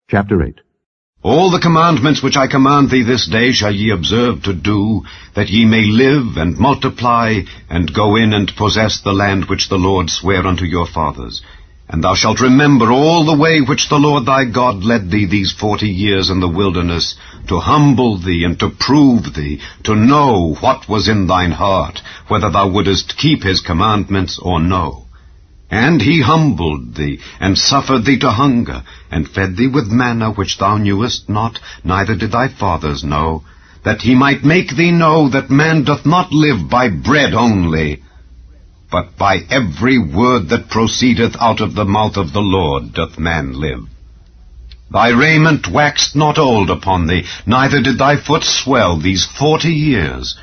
Chapter 8. All the commandments which I command thee this day shall ye observe to do, that ye may live and multiply, and go in and possess the land which the Lord sware unto your fathers. And thou shalt remember all the way which the Lord thy God led thee these 40 years in the wilderness, to humble thee and to prove thee, to know what was in thine heart, whether thou wouldest keep his commandments or no. And he humbled thee, and suffered thee to hunger, and fed thee with manna which thou knewest not, neither did thy fathers know, that he might make thee know that man doth not live by bread only, but by every word that proceedeth out of the mouth of the Lord doth man live. Thy raiment waxed not old upon thee, neither did thy foot swell these 40 years.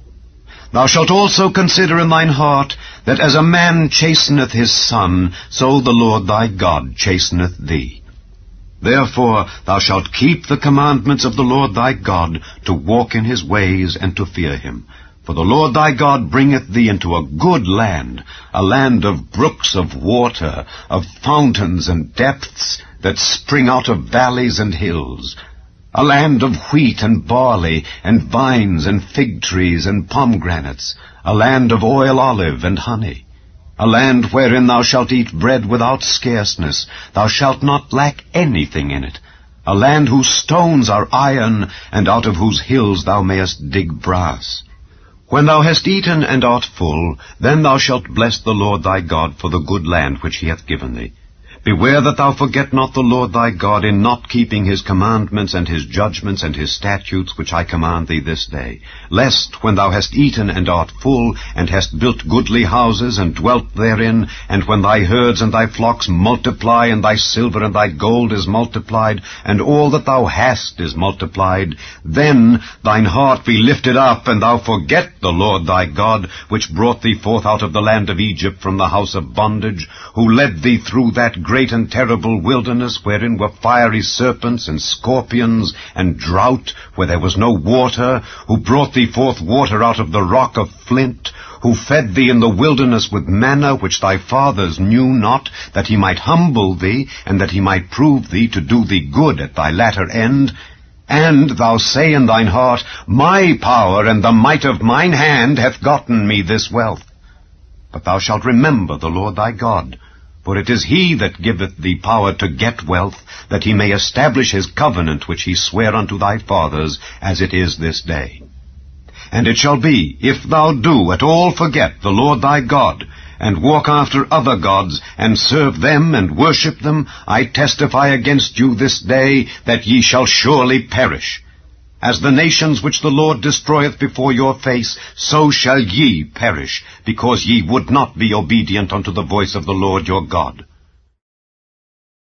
Thou shalt also consider in thine heart, that as a man chasteneth his son, so the Lord thy God chasteneth thee. Therefore thou shalt keep the commandments of the Lord thy God, to walk in his ways and to fear him. For the Lord thy God bringeth thee into a good land, a land of brooks of water, of fountains and depths, that spring out of valleys and hills, a land of wheat and barley, and vines and fig trees and pomegranates, a land of oil olive and honey, a land wherein thou shalt eat bread without scarceness, thou shalt not lack anything in it, a land whose stones are iron, and out of whose hills thou mayest dig brass. When thou hast eaten and art full, then thou shalt bless the Lord thy God for the good land which he hath given thee. Beware that thou forget not the Lord thy God in not keeping his commandments and his judgments and his statutes which I command thee this day, lest when thou hast eaten and art full, and hast built goodly houses and dwelt therein, and when thy herds and thy flocks multiply, and thy silver and thy gold is multiplied, and all that thou hast is multiplied, then thine heart be lifted up, and thou forget the Lord thy God, which brought thee forth out of the land of Egypt from the house of bondage, who led thee through that great and terrible wilderness, wherein were fiery serpents and scorpions, and drought, where there was no water, who brought thee forth water out of the rock of flint, who fed thee in the wilderness with manna which thy fathers knew not, that he might humble thee, and that he might prove thee to do thee good at thy latter end. And thou say in thine heart, My power and the might of mine hand hath gotten me this wealth. But thou shalt remember the Lord thy God, for it is he that giveth thee power to get wealth, that he may establish his covenant which he sware unto thy fathers, as it is this day. And it shall be, if thou do at all forget the Lord thy God, and walk after other gods, and serve them and worship them, I testify against you this day, that ye shall surely perish. As the nations which the Lord destroyeth before your face, so shall ye perish, because ye would not be obedient unto the voice of the Lord your God.